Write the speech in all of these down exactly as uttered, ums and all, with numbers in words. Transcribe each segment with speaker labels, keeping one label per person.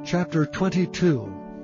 Speaker 1: Chapter twenty-two.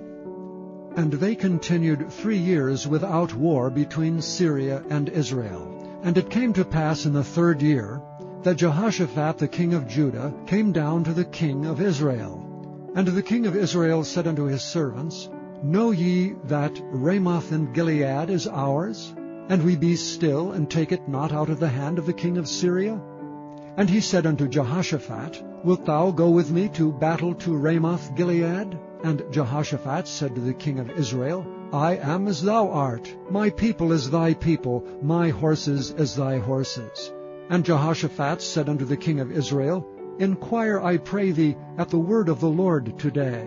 Speaker 1: And they continued three years without war between Syria and Israel. And it came to pass in the third year that Jehoshaphat the king of Judah came down to the king of Israel. And the king of Israel said unto his servants, Know ye that Ramoth in Gilead is ours? And we be still, and take it not out of the hand of the king of Syria? And he said unto Jehoshaphat, Wilt thou go with me to battle to Ramoth Gilead? And Jehoshaphat said to the king of Israel, I am as thou art, my people as thy people, my horses as thy horses. And Jehoshaphat said unto the king of Israel, Inquire, I pray thee, at the word of the Lord today.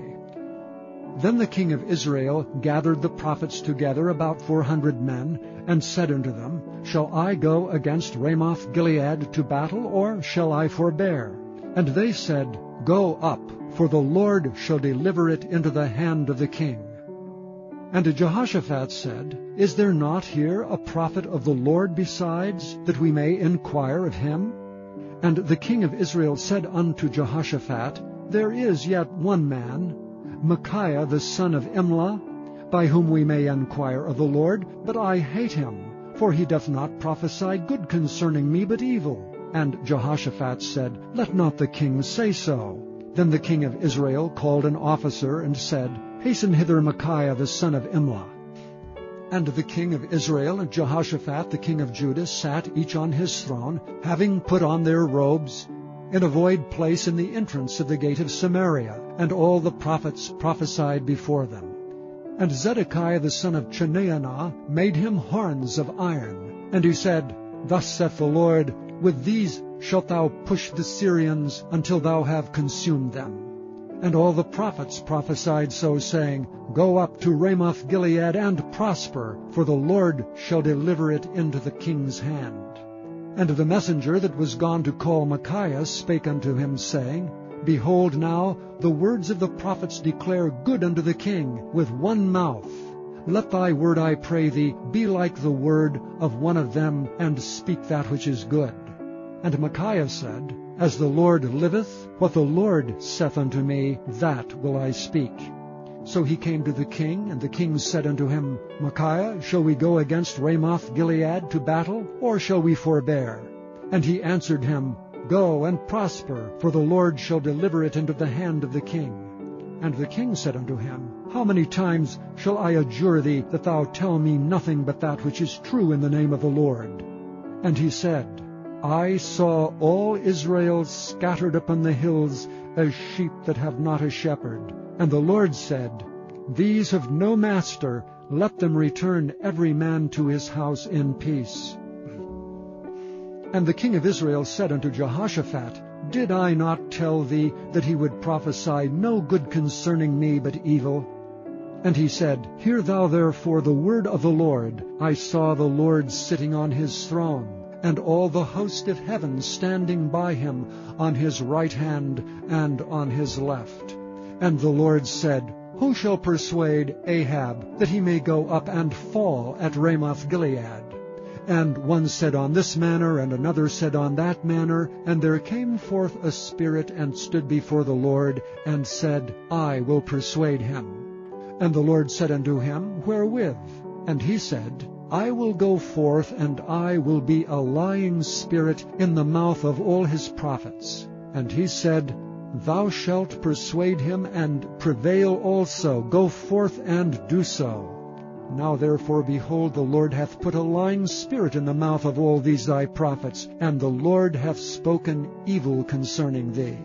Speaker 1: Then the king of Israel gathered the prophets together, about four hundred men, and said unto them, Shall I go against Ramoth Gilead to battle, or shall I forbear? And they said, Go up, for the Lord shall deliver it into the hand of the king. And Jehoshaphat said, Is there not here a prophet of the Lord besides, that we may inquire of him? And the king of Israel said unto Jehoshaphat, There is yet one man, Micaiah the son of Imlah, by whom we may inquire of the Lord, but I hate him, for he doth not prophesy good concerning me, but evil. And Jehoshaphat said, Let not the king say so. Then the king of Israel called an officer, and said, Hasten hither Micaiah the son of Imlah. And the king of Israel and Jehoshaphat the king of Judah sat each on his throne, having put on their robes, in a void place in the entrance of the gate of Samaria, and all the prophets prophesied before them. And Zedekiah the son of Chenaanah made him horns of iron. And he said, Thus saith the Lord, With these shalt thou push the Syrians until thou have consumed them. And all the prophets prophesied so, saying, Go up to Ramoth Gilead and prosper, for the Lord shall deliver it into the king's hand. And the messenger that was gone to call Micaiah spake unto him, saying, Behold now, the words of the prophets declare good unto the king with one mouth. Let thy word, I pray thee, be like the word of one of them, and speak that which is good. And Micaiah said, As the Lord liveth, what the Lord saith unto me, that will I speak. So he came to the king, and the king said unto him, Micaiah, shall we go against Ramoth Gilead to battle, or shall we forbear? And he answered him, Go and prosper, for the Lord shall deliver it into the hand of the king. And the king said unto him, How many times shall I adjure thee that thou tell me nothing but that which is true in the name of the Lord? And he said, I saw all Israel scattered upon the hills as sheep that have not a shepherd. And the Lord said, These have no master, let them return every man to his house in peace. And the king of Israel said unto Jehoshaphat, Did I not tell thee that he would prophesy no good concerning me, but evil? And he said, Hear thou therefore the word of the Lord. I saw the Lord sitting on his throne, and all the host of heaven standing by him on his right hand and on his left. And the Lord said, Who shall persuade Ahab that he may go up and fall at Ramoth Gilead? And one said on this manner, and another said on that manner. And there came forth a spirit, and stood before the Lord, and said, I will persuade him. And the Lord said unto him, Wherewith? And he said, I will go forth, and I will be a lying spirit in the mouth of all his prophets. And he said, Thou shalt persuade him, and prevail also. Go forth and do so. Now therefore, behold, the Lord hath put a lying spirit in the mouth of all these thy prophets, and the Lord hath spoken evil concerning thee.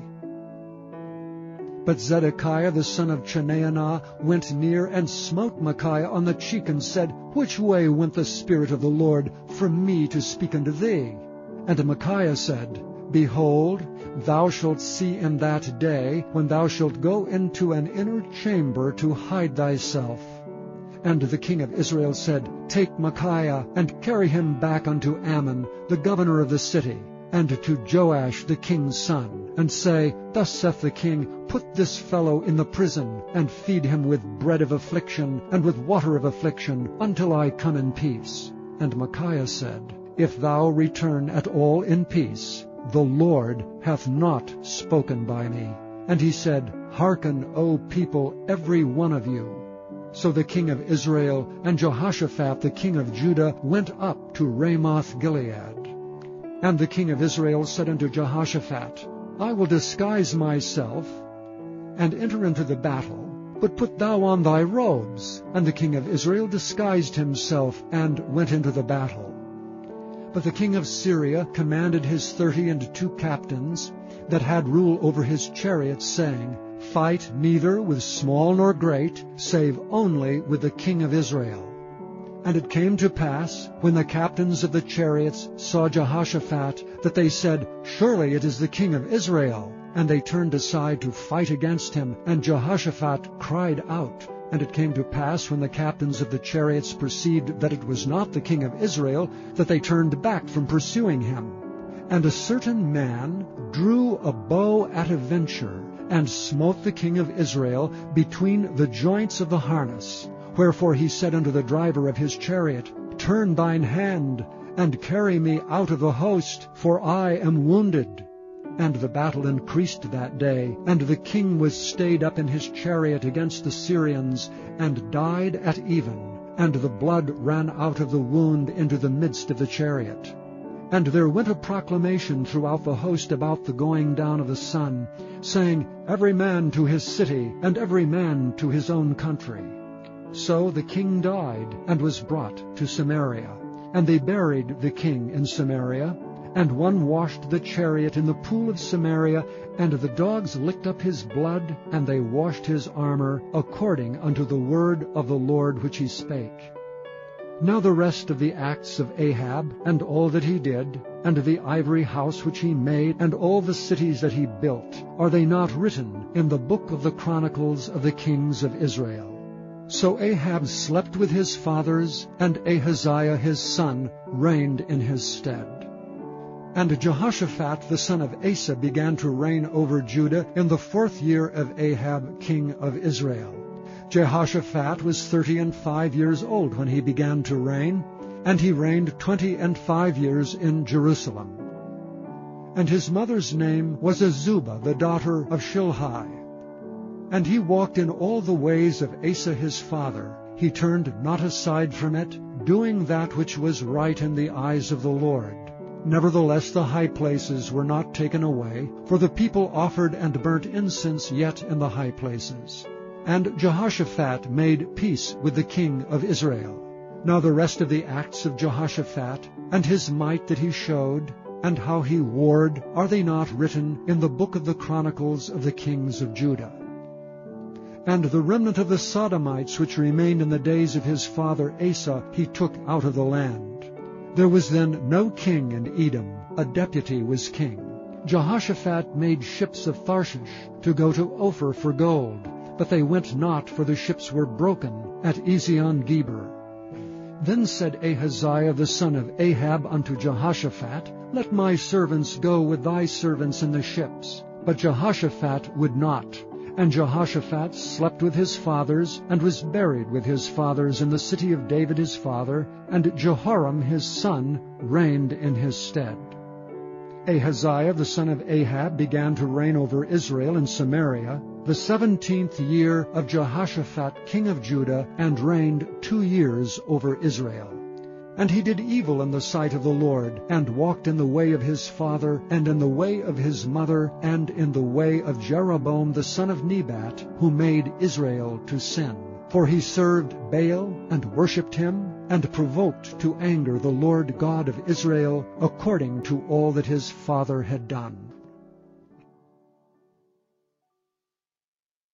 Speaker 1: But Zedekiah the son of Chenaanah went near and smote Micaiah on the cheek, and said, Which way went the Spirit of the Lord from me to speak unto thee? And Micaiah said, Behold, thou shalt see in that day, when thou shalt go into an inner chamber to hide thyself. And the king of Israel said, Take Micaiah, and carry him back unto Ammon, the governor of the city, and to Joash the king's son, and say, Thus saith the king, Put this fellow in the prison, and feed him with bread of affliction, and with water of affliction, until I come in peace. And Micaiah said, If thou return at all in peace, the Lord hath not spoken by me. And he said, Hearken, O people, every one of you. So the king of Israel and Jehoshaphat the king of Judah went up to Ramoth-Gilead. And the king of Israel said unto Jehoshaphat, I will disguise myself, and enter into the battle, but put thou on thy robes. And the king of Israel disguised himself, and went into the battle. But the king of Syria commanded his thirty and two captains, that had rule over his chariots, saying, Fight neither with small nor great, save only with the king of Israel. And it came to pass, when the captains of the chariots saw Jehoshaphat, that they said, Surely it is the king of Israel. And they turned aside to fight against him, and Jehoshaphat cried out. And it came to pass, when the captains of the chariots perceived that it was not the king of Israel, that they turned back from pursuing him. And a certain man drew a bow at a venture, and smote the king of Israel between the joints of the harness. Wherefore he said unto the driver of his chariot, Turn thine hand, and carry me out of the host, for I am wounded. And the battle increased that day, and the king was stayed up in his chariot against the Syrians, and died at even, and the blood ran out of the wound into the midst of the chariot. And there went a proclamation throughout the host about the going down of the sun, saying, Every man to his city, and every man to his own country. So the king died, and was brought to Samaria. And they buried the king in Samaria. And one washed the chariot in the pool of Samaria, and the dogs licked up his blood, and they washed his armor, according unto the word of the Lord which he spake. Now the rest of the acts of Ahab, and all that he did, and the ivory house which he made, and all the cities that he built, are they not written in the book of the chronicles of the kings of Israel? So Ahab slept with his fathers, and Ahaziah his son reigned in his stead. And Jehoshaphat the son of Asa began to reign over Judah in the fourth year of Ahab king of Israel. Jehoshaphat was thirty and five years old when he began to reign, and he reigned twenty and five years in Jerusalem. And his mother's name was Azubah the daughter of Shilhi. And he walked in all the ways of Asa his father. He turned not aside from it, doing that which was right in the eyes of the Lord. Nevertheless the high places were not taken away, for the people offered and burnt incense yet in the high places. And Jehoshaphat made peace with the king of Israel. Now the rest of the acts of Jehoshaphat, and his might that he showed, and how he warred, are they not written in the book of the chronicles of the kings of Judah? And the remnant of the Sodomites which remained in the days of his father Asa he took out of the land. There was then no king in Edom, a deputy was king. Jehoshaphat made ships of Tharshish to go to Ophir for gold, but they went not, for the ships were broken at Ezion-Geber. Then said Ahaziah the son of Ahab unto Jehoshaphat, Let my servants go with thy servants in the ships. But Jehoshaphat would not. And Jehoshaphat slept with his fathers, and was buried with his fathers in the city of David his father, and Jehoram his son reigned in his stead. Ahaziah the son of Ahab began to reign over Israel in Samaria, the seventeenth year of Jehoshaphat king of Judah, and reigned two years over Israel. And he did evil in the sight of the Lord, and walked in the way of his father, and in the way of his mother, and in the way of Jeroboam the son of Nebat, who made Israel to sin. For he served Baal, and worshipped him, and provoked to anger the Lord God of Israel, according to all that his father had done.